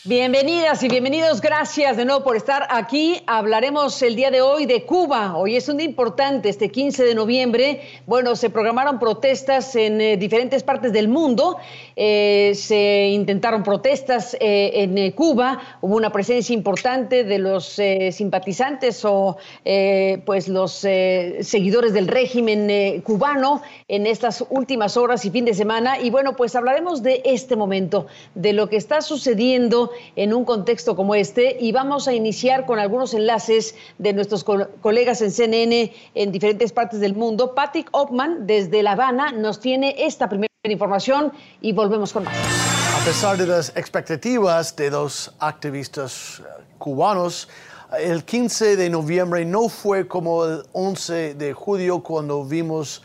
Bienvenidas y bienvenidos, gracias de nuevo por estar aquí. Hablaremos el día de hoy de Cuba. Hoy es un día importante, este 15 de noviembre. Bueno, se programaron protestas en diferentes partes del mundo. Se intentaron protestas en Cuba. Hubo una presencia importante de los simpatizantes o pues los seguidores del régimen cubano en estas últimas horas y fin de semana. Y bueno, pues hablaremos de este momento, de lo que está sucediendo en un contexto como este, y vamos a iniciar con algunos enlaces de nuestros colegas en CNN en diferentes partes del mundo. Patrick Hoffman desde La Habana nos tiene esta primera información y volvemos con más. A pesar de las expectativas de los activistas cubanos, el 15 de noviembre no fue como el 11 de julio cuando vimos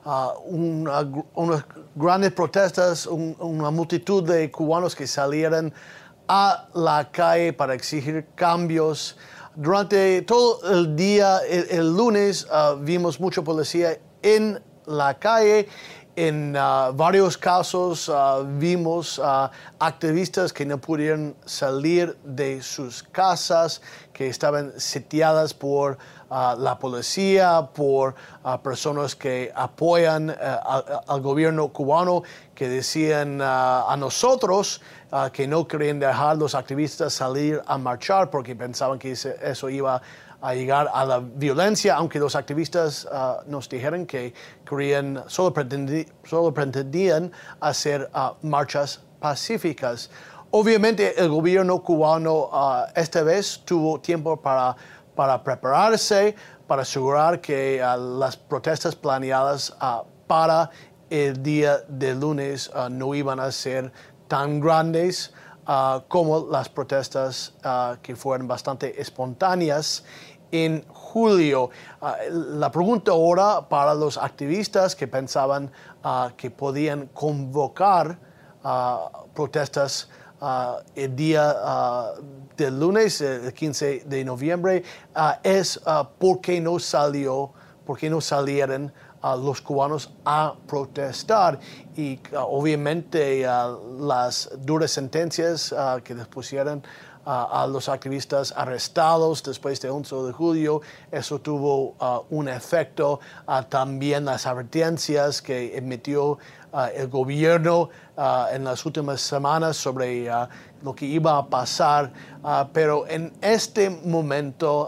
unas grandes protestas, una multitud de cubanos que salieron a la calle para exigir cambios. Durante todo el día, el lunes, vimos mucha policía en la calle. En varios casos vimos activistas que no pudieron salir de sus casas, que estaban sitiadas por la policía, por personas que apoyan al gobierno cubano, que decían a nosotros que no querían dejar a los activistas salir a marchar porque pensaban que eso iba a llegar a la violencia, aunque los activistas nos dijeron que querían, solo pretendían hacer marchas pacíficas. Obviamente el gobierno cubano esta vez tuvo tiempo para prepararse, para asegurar que las protestas planeadas para el día de lunes no iban a ser tan grandes como las protestas que fueron bastante espontáneas en julio. La pregunta ahora para los activistas que pensaban que podían convocar protestas el día del lunes, el 15 de noviembre, es por qué no salieron los cubanos a protestar. Y obviamente las duras sentencias que les pusieron a los activistas arrestados después del 11 de julio, eso tuvo un efecto. También las advertencias que emitió el gobierno en las últimas semanas sobre lo que iba a pasar. Pero en este momento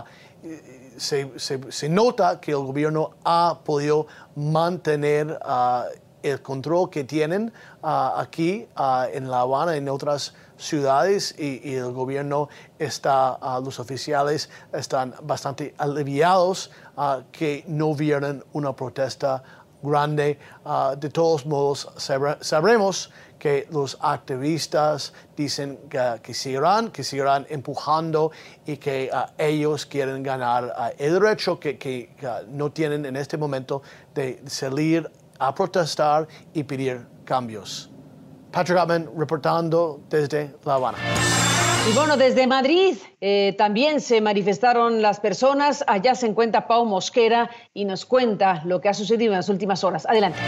se nota que el gobierno ha podido mantener el control que tienen aquí en La Habana, en otras ciudades, y el gobierno los oficiales están bastante aliviados que no vieron una protesta grande. De todos modos, sabremos que los activistas dicen que seguirán empujando y que ellos quieren ganar el derecho que no tienen en este momento de salir a protestar y pedir cambios. Patrick Hoffman reportando desde La Habana. Y bueno, desde Madrid también se manifestaron las personas. Allá se encuentra Pau Mosquera y nos cuenta lo que ha sucedido en las últimas horas. Adelante.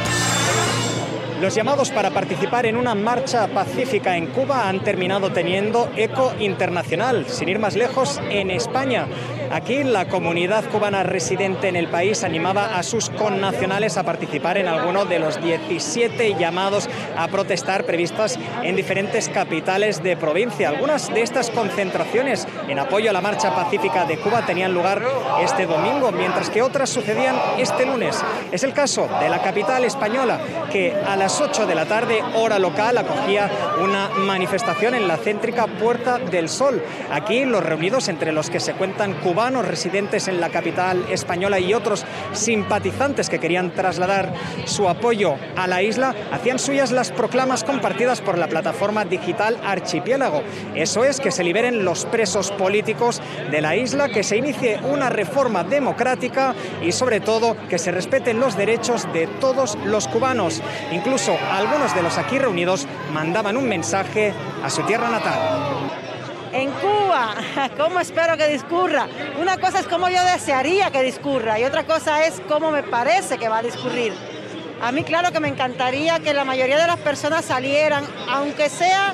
Los llamados para participar en una marcha pacífica en Cuba han terminado teniendo eco internacional. Sin ir más lejos, en España. Aquí la comunidad cubana residente en el país animaba a sus connacionales a participar en alguno de los 17 llamados a protestar previstas en diferentes capitales de provincia. Algunas de estas concentraciones en apoyo a la marcha pacífica de Cuba tenían lugar este domingo, mientras que otras sucedían este lunes. Es el caso de la capital española, que a las 8 de la tarde, hora local, acogía una manifestación en la céntrica Puerta del Sol. Aquí los reunidos, entre los que se cuentan cubanos residentes en la capital española y otros simpatizantes que querían trasladar su apoyo a la isla, hacían suyas las proclamas compartidas por la plataforma digital Archipiélago. Eso es, que se liberen los presos políticos de la isla, que se inicie una reforma democrática y, sobre todo, que se respeten los derechos de todos los cubanos. Incluso algunos de los aquí reunidos mandaban un mensaje a su tierra natal. En Cuba, ¿cómo espero que discurra? Una cosa es cómo yo desearía que discurra y otra cosa es cómo me parece que va a discurrir. A mí, claro que me encantaría que la mayoría de las personas salieran, aunque sea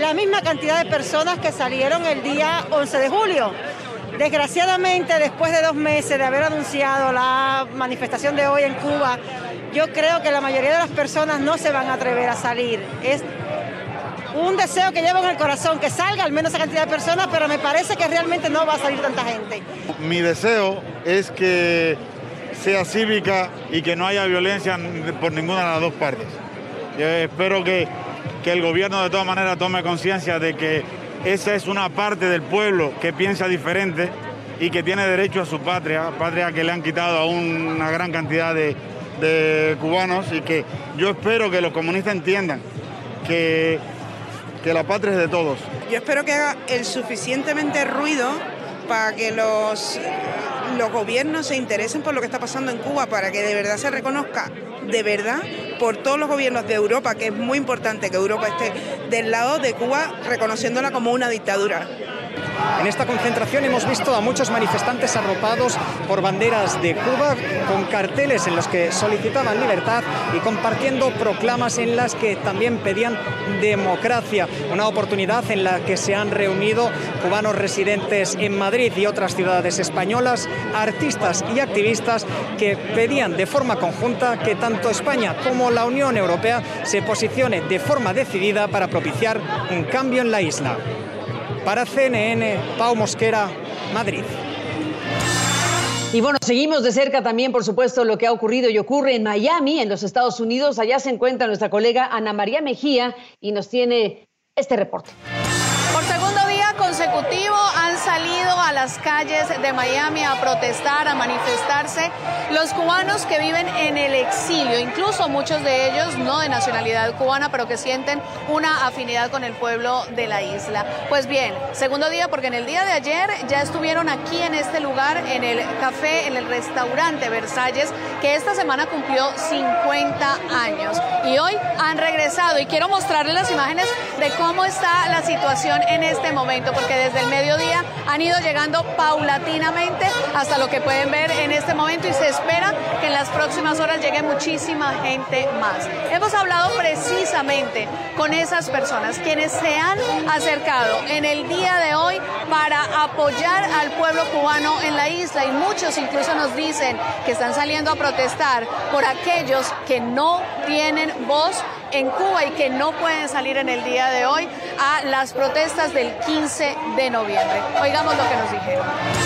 la misma cantidad de personas que salieron el día 11 de julio. Desgraciadamente, después de 2 meses de haber anunciado la manifestación de hoy en Cuba, yo creo que la mayoría de las personas no se van a atrever a salir. Es un deseo que llevo en el corazón, que salga al menos esa cantidad de personas, pero me parece que realmente no va a salir tanta gente. Mi deseo es que sea cívica y que no haya violencia por ninguna de las dos partes. Yo espero que el gobierno de todas maneras tome conciencia de que esa es una parte del pueblo que piensa diferente y que tiene derecho a su patria, patria que le han quitado a una gran cantidad de cubanos, y que yo espero que los comunistas entiendan que la patria es de todos. Yo espero que haga el suficientemente ruido para que los gobiernos se interesen por lo que está pasando en Cuba, para que de verdad se reconozca, de verdad, por todos los gobiernos de Europa, que es muy importante que Europa esté del lado de Cuba, reconociéndola como una dictadura. En esta concentración hemos visto a muchos manifestantes arropados por banderas de Cuba, con carteles en los que solicitaban libertad y compartiendo proclamas en las que también pedían democracia. Una oportunidad en la que se han reunido cubanos residentes en Madrid y otras ciudades españolas, artistas y activistas que pedían de forma conjunta que tanto España como la Unión Europea se posicione de forma decidida para propiciar un cambio en la isla. Para CNN, Pau Mosquera, Madrid. Y bueno, seguimos de cerca también, por supuesto, lo que ha ocurrido y ocurre en Miami, en los Estados Unidos. Allá se encuentra nuestra colega Ana María Mejía y nos tiene este reporte. Por segundo día consecutivo han salido a las calles de Miami a protestar, a manifestarse los cubanos que viven en el exilio, incluso muchos de ellos no de nacionalidad cubana, pero que sienten una afinidad con el pueblo de la isla. Pues bien, segundo día, porque en el día de ayer ya estuvieron aquí en este lugar, en el café, en el restaurante Versalles, que esta semana cumplió 50 años. Y hoy han regresado y quiero mostrarles las imágenes de cómo está la situación en este momento, porque desde el mediodía han ido llegando paulatinamente hasta lo que pueden ver en este momento, y se espera que en las próximas horas llegue muchísima gente más. Hemos hablado precisamente con esas personas quienes se han acercado en el día de hoy para apoyar al pueblo cubano en la isla, y muchos incluso nos dicen que están saliendo a protestar por aquellos que no tienen voz en Cuba y que no pueden salir en el día de hoy a las protestas del 15 de noviembre. Oigamos lo que nos dijeron.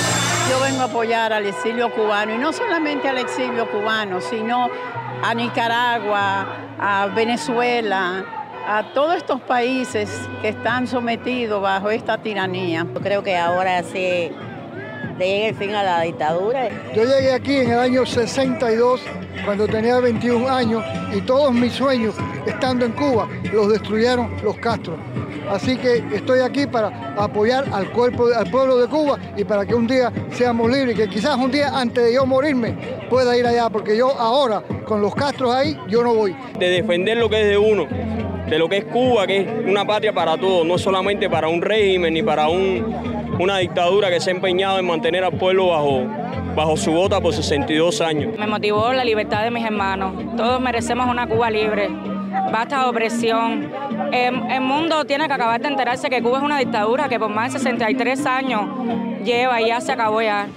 Yo vengo a apoyar al exilio cubano, y no solamente al exilio cubano, sino a Nicaragua, a Venezuela, a todos estos países que están sometidos bajo esta tiranía. Yo creo que ahora sí llegue el fin a la dictadura. Yo llegué aquí en el año 62, cuando tenía 21 años, y todos mis sueños, estando en Cuba, los destruyeron los Castro. Así que estoy aquí para apoyar al pueblo de Cuba, y para que un día seamos libres, que quizás un día antes de yo morirme pueda ir allá, porque yo ahora, con los Castros ahí, yo no voy. De defender lo que es de uno, de lo que es Cuba, que es una patria para todos, no solamente para un régimen ni para una dictadura que se ha empeñado en mantener al pueblo bajo su bota por 62 años. Me motivó la libertad de mis hermanos. Todos merecemos una Cuba libre. Basta de opresión. El mundo tiene que acabar de enterarse que Cuba es una dictadura que por más de 63 años lleva y ya se acabó ya.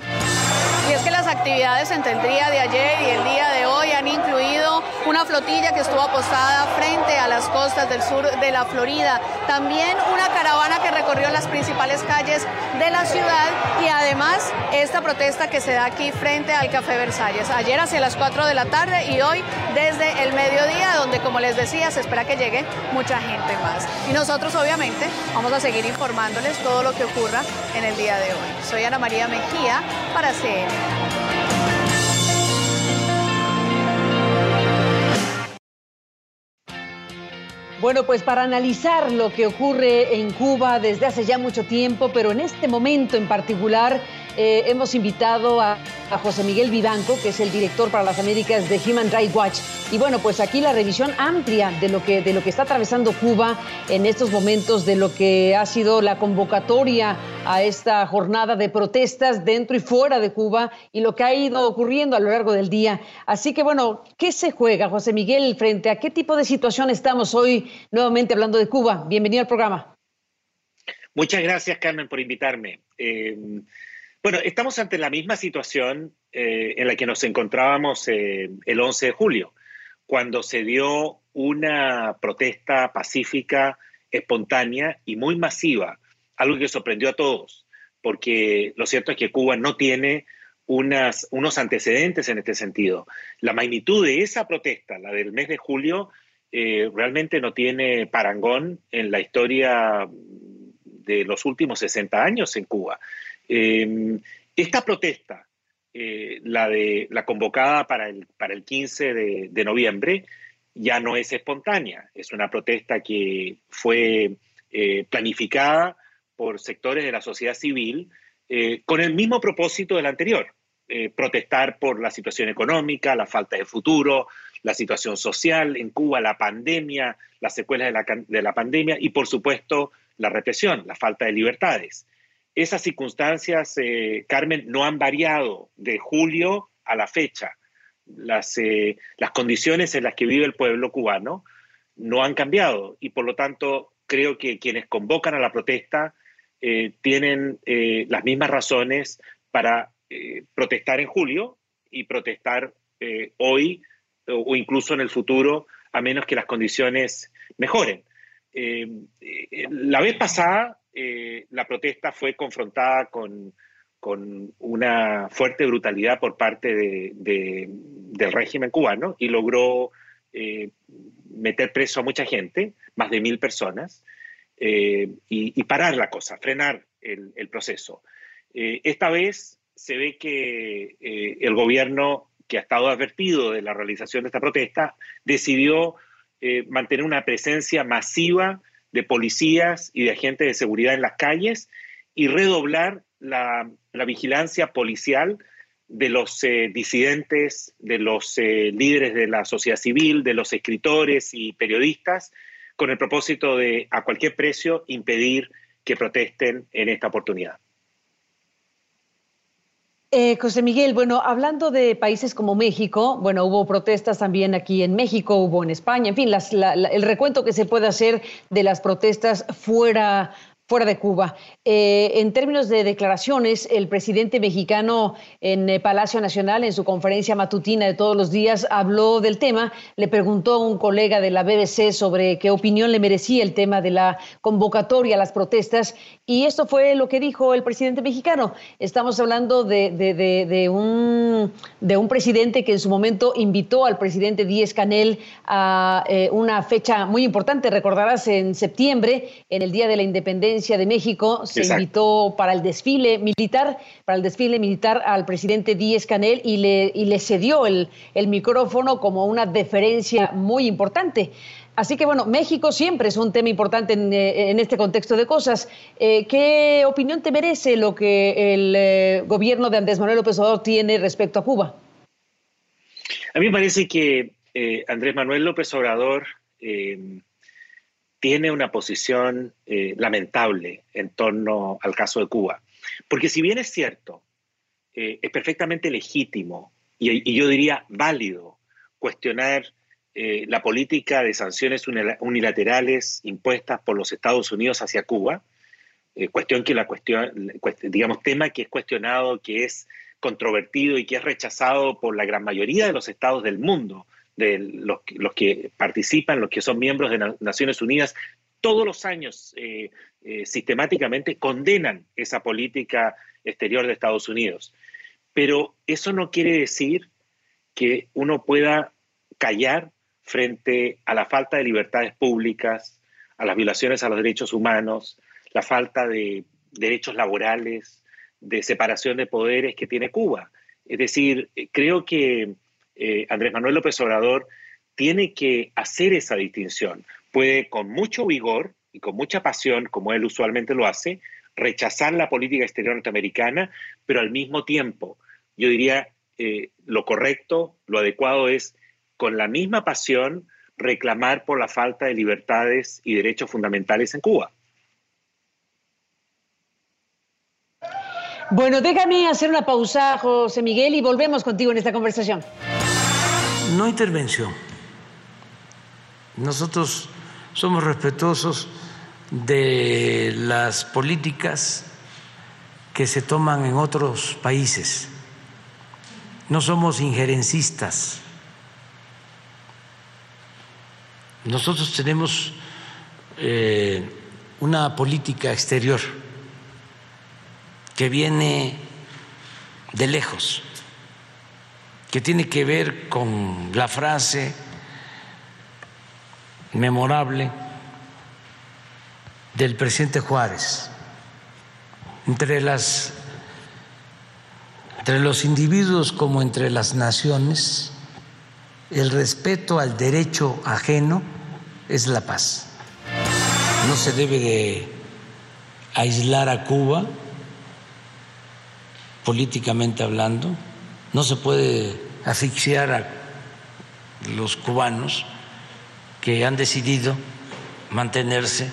Y es que las actividades entre el día de ayer y el día de hoy han incluido una flotilla que estuvo apostada frente a las costas del sur de la Florida, también una caravana que recorrió las principales calles de la ciudad, y además esta protesta que se da aquí frente al Café Versalles. Ayer hacia las 4 de la tarde y hoy desde el mediodía, donde, como les decía, se espera que llegue mucha gente más. Y nosotros obviamente vamos a seguir informándoles todo lo que ocurra en el día de hoy. Soy Ana María Mejía para CNN. Bueno, pues para analizar lo que ocurre en Cuba desde hace ya mucho tiempo, pero en este momento en particular, hemos invitado a José Miguel Vivanco, que es el director para las Américas de Human Rights Watch. Y bueno, pues aquí la revisión amplia de lo que está atravesando Cuba en estos momentos, de lo que ha sido la convocatoria a esta jornada de protestas dentro y fuera de Cuba, y lo que ha ido ocurriendo a lo largo del día. Así que bueno, ¿qué se juega, José Miguel? ¿Frente a qué tipo de situación estamos hoy nuevamente hablando de Cuba? Bienvenido al programa. Muchas gracias, Carmen, por invitarme. Bueno, estamos ante la misma situación en la que nos encontrábamos el 11 de julio, cuando se dio una protesta pacífica, espontánea y muy masiva, algo que sorprendió a todos, porque lo cierto es que Cuba no tiene unos antecedentes en este sentido. La magnitud de esa protesta, la del mes de julio, realmente no tiene parangón en la historia de los últimos 60 años en Cuba. Esta protesta, la convocada para el 15 de noviembre, ya no es espontánea. Es una protesta que fue planificada por sectores de la sociedad civil con el mismo propósito del anterior. Protestar por la situación económica, la falta de futuro, la situación social en Cuba, la pandemia, las secuelas de la pandemia y, por supuesto, la represión, la falta de libertades. Esas circunstancias, Carmen, no han variado de julio a la fecha. Las condiciones en las que vive el pueblo cubano no han cambiado y, por lo tanto, creo que quienes convocan a la protesta tienen las mismas razones para protestar en julio y protestar hoy o incluso en el futuro, a menos que las condiciones mejoren. La vez pasada, la protesta fue confrontada con una fuerte brutalidad por parte del régimen cubano y logró meter preso a mucha gente, más de 1.000 personas, y parar la cosa, frenar el proceso. Esta vez se ve que el gobierno, que ha estado advertido de la realización de esta protesta, decidió mantener una presencia masiva de policías y de agentes de seguridad en las calles y redoblar la vigilancia policial de los disidentes, de los líderes de la sociedad civil, de los escritores y periodistas, con el propósito de, a cualquier precio, impedir que protesten en esta oportunidad. José Miguel, bueno, hablando de países como México, bueno, hubo protestas también aquí en México, hubo en España, en fin, el recuento que se puede hacer de las protestas fuera de Cuba. En términos de declaraciones, el presidente mexicano en Palacio Nacional, en su conferencia matutina de todos los días, habló del tema. Le preguntó a un colega de la BBC sobre qué opinión le merecía el tema de la convocatoria a las protestas, y esto fue lo que dijo el presidente mexicano. Estamos hablando de un presidente que en su momento invitó al presidente Díaz-Canel a una fecha muy importante. Recordarás, en septiembre, en el Día de la Independencia de México, se invitó para el desfile militar al presidente Díaz-Canel y le cedió el micrófono como una deferencia muy importante. Así que, bueno, México siempre es un tema importante en este contexto de cosas. ¿Qué opinión te merece lo que el gobierno de Andrés Manuel López Obrador tiene respecto a Cuba? A mí me parece que Andrés Manuel López Obrador tiene una posición lamentable en torno al caso de Cuba. Porque si bien es cierto, es perfectamente legítimo y yo diría válido cuestionar la política de sanciones unilaterales impuestas por los Estados Unidos hacia Cuba, tema que es cuestionado, que es controvertido y que es rechazado por la gran mayoría de los estados del mundo, de los que participan, los que son miembros de Naciones Unidas, todos los años sistemáticamente condenan esa política exterior de Estados Unidos. Pero eso no quiere decir que uno pueda callar frente a la falta de libertades públicas, a las violaciones a los derechos humanos, la falta de derechos laborales, de separación de poderes que tiene Cuba. Es decir, creo que Andrés Manuel López Obrador tiene que hacer esa distinción. Puede, con mucho vigor y con mucha pasión, como él usualmente lo hace, rechazar la política exterior norteamericana, pero al mismo tiempo, yo diría, lo correcto, lo adecuado es, con la misma pasión, reclamar por la falta de libertades y derechos fundamentales en Cuba. Bueno, déjame hacer una pausa, José Miguel, y volvemos contigo en esta conversación. No intervención. Nosotros somos respetuosos de las políticas que se toman en otros países. No somos injerencistas. Nosotros tenemos una política exterior que viene de lejos, que tiene que ver con la frase memorable del presidente Juárez: entre los individuos como entre las naciones, el respeto al derecho ajeno es la paz. No se debe de aislar a Cuba políticamente hablando, no se puede asfixiar a los cubanos que han decidido mantenerse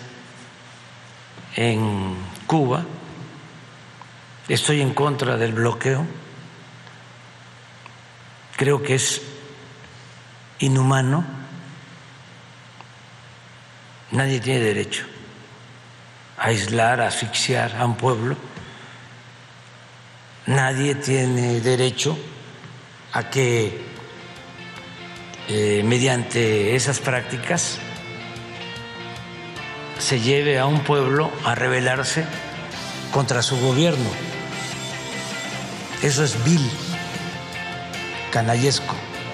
en Cuba. Estoy en contra del bloqueo, creo que es inhumano. Nadie tiene derecho a aislar, a asfixiar a un pueblo. Nadie tiene derecho a que mediante esas prácticas se lleve a un pueblo a rebelarse contra su gobierno. Eso es vil, canallesco.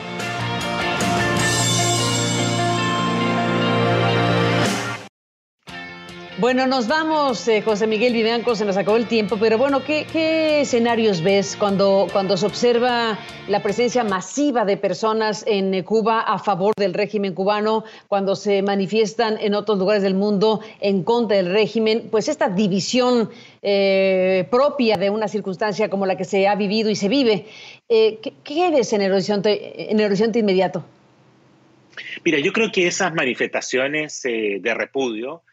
Bueno, nos vamos, José Miguel Vivanco, se nos acabó el tiempo, pero bueno, ¿qué escenarios ves cuando se observa la presencia masiva de personas en Cuba a favor del régimen cubano, cuando se manifiestan en otros lugares del mundo en contra del régimen? Pues esta división propia de una circunstancia como la que se ha vivido y se vive. ¿Qué ves en el horizonte inmediato? Mira, yo creo que esas manifestaciones de repudio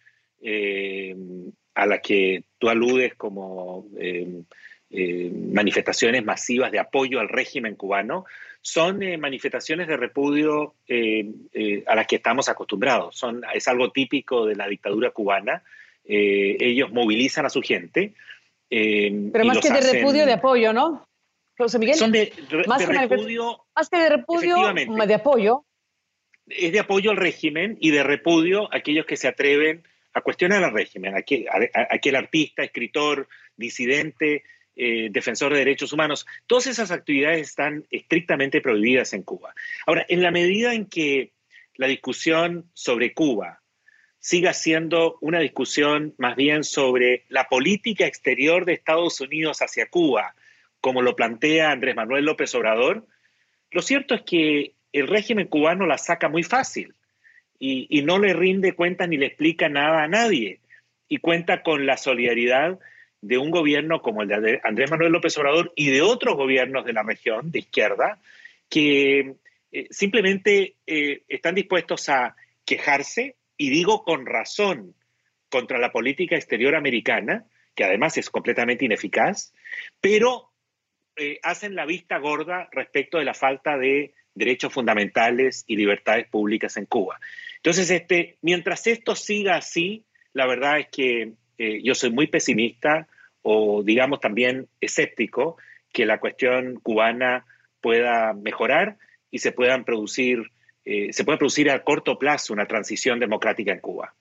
a la que tú aludes como manifestaciones masivas de apoyo al régimen cubano, son manifestaciones de repudio a las que estamos acostumbrados. Es algo típico de la dictadura cubana. Ellos movilizan a su gente. Pero más que de repudio, de apoyo, ¿no? José Miguel. Son de repudio. Más que de repudio, de apoyo. Es de apoyo al régimen y de repudio a aquellos que se atreven a cuestionar al régimen, aquel artista, escritor, disidente, defensor de derechos humanos. Todas esas actividades están estrictamente prohibidas en Cuba. Ahora, en la medida en que la discusión sobre Cuba siga siendo una discusión más bien sobre la política exterior de Estados Unidos hacia Cuba, como lo plantea Andrés Manuel López Obrador, lo cierto es que el régimen cubano la saca muy fácil. Y no le rinde cuentas ni le explica nada a nadie. Y cuenta con la solidaridad de un gobierno como el de Andrés Manuel López Obrador y de otros gobiernos de la región de izquierda que simplemente están dispuestos a quejarse, y digo con razón, contra la política exterior americana, que además es completamente ineficaz, pero hacen la vista gorda respecto de la falta de derechos fundamentales y libertades públicas en Cuba. Entonces, mientras esto siga así, la verdad es que yo soy muy pesimista, o digamos también escéptico, que la cuestión cubana pueda mejorar y se pueda producir a corto plazo una transición democrática en Cuba.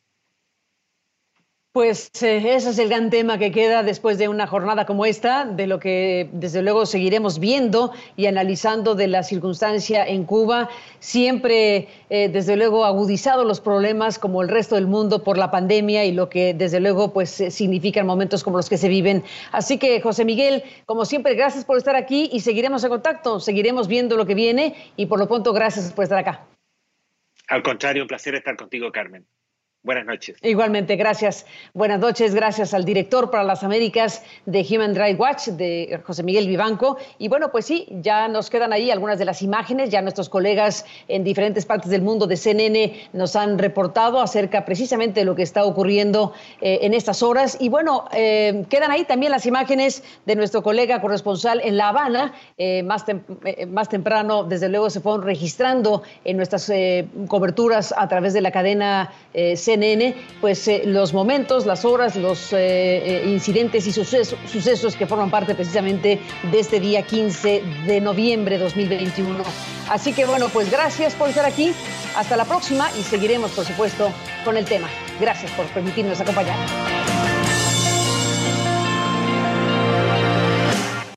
Pues ese es el gran tema que queda después de una jornada como esta, de lo que desde luego seguiremos viendo y analizando de la circunstancia en Cuba, siempre desde luego agudizado los problemas como el resto del mundo por la pandemia y lo que desde luego pues significan momentos como los que se viven. Así que José Miguel, como siempre, gracias por estar aquí y seguiremos en contacto, seguiremos viendo lo que viene y por lo pronto gracias por estar acá. Al contrario, un placer estar contigo, Carmen. Buenas noches. Igualmente, gracias. Buenas noches, gracias al director para las Américas de Human Rights Watch, de José Miguel Vivanco. Y bueno, pues sí, ya nos quedan ahí algunas de las imágenes, ya nuestros colegas en diferentes partes del mundo de CNN nos han reportado acerca precisamente de lo que está ocurriendo en estas horas. Y bueno, quedan ahí también las imágenes de nuestro colega corresponsal en La Habana. Más temprano, desde luego, se fueron registrando en nuestras coberturas a través de la cadena CNN CNN, pues los momentos, las horas, los incidentes y sucesos que forman parte precisamente de este día 15 de noviembre de 2021. Así que bueno, pues gracias por estar aquí. Hasta la próxima y seguiremos, por supuesto, con el tema. Gracias por permitirnos acompañar.